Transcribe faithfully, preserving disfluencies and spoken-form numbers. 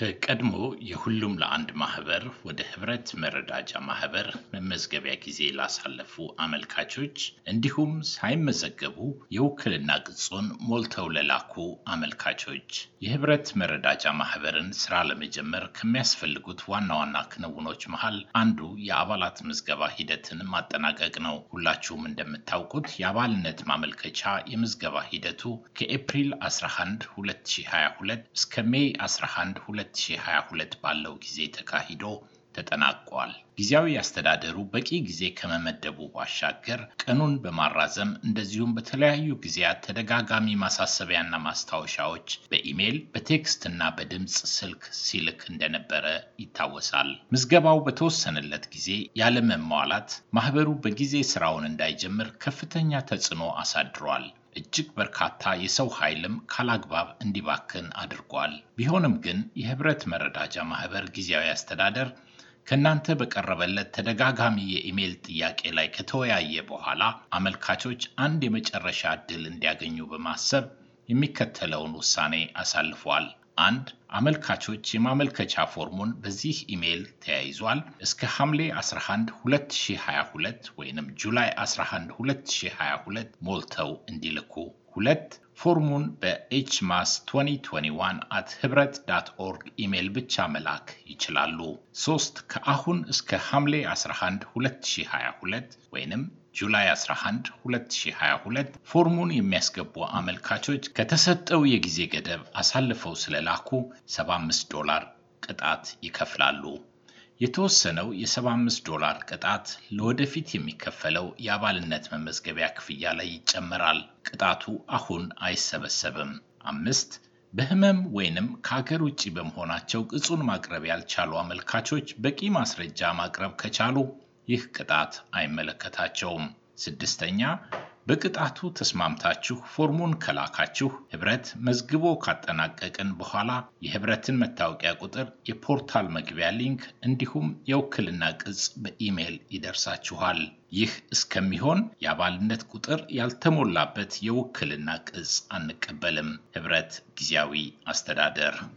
ከቀድሞ የሁሉም ለአንድ ማህበር ወደ ህብረት መረዳጃ ማህበር መመዝገቢያ ጊዜ ላሳለፉ አመልካቾች እንዲሁም ሳይመዘገቡ የውክልና ቅጹን ሞልተው ለላኩ አመልካቾች የህብረት መረዳጃ ማህበርን ስራ ለመጀመር ከሚያስፈልጉት ዋና ዋና ክንውኖች መሃል አንዱ የአባላት ምዝገባ ሂደትን ማጠናቀቅ ነው። ሁላችሁም እንደምታውቁት የአባልነት ማመልከቻ የምዝገባ ሂደቱ ከኤፕሪል አስራ አንድ ሁለት ሺህ ሃያ ሁለት እስከ ሜይ አስራ አንድ ሁለት ሺህ ሃያ ሁለት ባለው ጊዜ ተካሂዶ ተጠናቋል። ጊዜያዊ አስተዳደሩ በቂ ጊዜ ከመመደቡ ባሻገር ቀኑን በማራዘም እንደዚሁም በተለያዩ ጊዜያት ተደጋጋሚ ማሳሰቢያና ማስታወሻዎች በኢሜል በቴክስት እና በድምጽ ስልክ ሲልክ እንደነበረ ይታወሳል። ምዝገባው በተወሰነለት ጊዜ ያለመሟላት ማህበሩ በጊዜ ስራውን እንዳይጀምር ከፍተኛ ተጽዕኖ አሳድሯል። እጅግ በርካታ የሰው ኃይልም ካላግባብ እንዲባክን አድርጓል። ቢሆንም ግን የህብረት መረዳጃ ማህበር ጊዜያዊ አስተዳደር ከናንተ በቀረበለት ተደጋጋሚ የኢሜል ጥያቄ ላይ ከተወያየ በኋላ አመልካቾች አንድ የመጨረሻ ዕድል እንዲያገኙ በማሰብ የሚከተለውን ውሳኔ አሳልፏል። አንድ አመልካቾች የማመልከቻ ፎርሙን በዚህ ኢሜል ተያይዟል እስከ ሐምሌ አስራ አንድ ሁለት ሺህ ሃያ ሁለት ወይንም ጁላይ አስራ አንድ ሁለት ሺህ ሃያ ሁለት ሞልተው እንዲልኩ። ሁለት ፎርሙን በኤችማስ ሁለት ሺህ ሃያ አንድ አት ህብረት ዶት ኦርግ ኢሜል ብቻ መላክ ይችላሉ። ሶስት ከአሁን እስከ ሐምሌ አስራ አንድ ሁለት ሺህ ሃያ ሁለት ወይንም ጁላይ አስራ አንድ ሁለት ሺህ ሃያ ሁለት ፎርሙን የሚያስገቡ አመልካቾች ከተሰጠው የጊዜ ገደብ አሳልፈው ስለላኩ ሰባ አምስት ዶላር ቅጣት ይከፍላሉ። የተወሰነው የሰባ አምስት ዶላር ቅጣት ለወደፊት የሚከፈለው የአባልነት መመዝገቢያ ክፍያ ላይ ይጨመራል። ቅጣቱ አሁን አይሰበሰብም። አምስት በህመም ወይንም ከሀገር ውጪ በመሆናቸው ቅጹን ማቅረብ ያልቻሉ አመልካቾች በቂ ማስረጃ ማቅረብ ከቻሉ ይህ ቅጣት አይመለከታቸውም። ስድስተኛ በቅጣቱ ተስማምታችሁ ፎርሙን ከላካችሁ ህብረት መዝግቦ ካጠናቀቅን በኋላ የህብረትን መታወቂያ ቁጥር፣ የፖርታል መግቢያ ሊንክ እንዲሁም የውክልና ቅጽ በኢሜል ይደርሳችኋል። ይህ እስከሚሆን የአባልነት ቁጥር ያልተሞላበት የውክልና ቅጽ አንቀበልም። ህብረት ጊዜያዊ አስተዳደር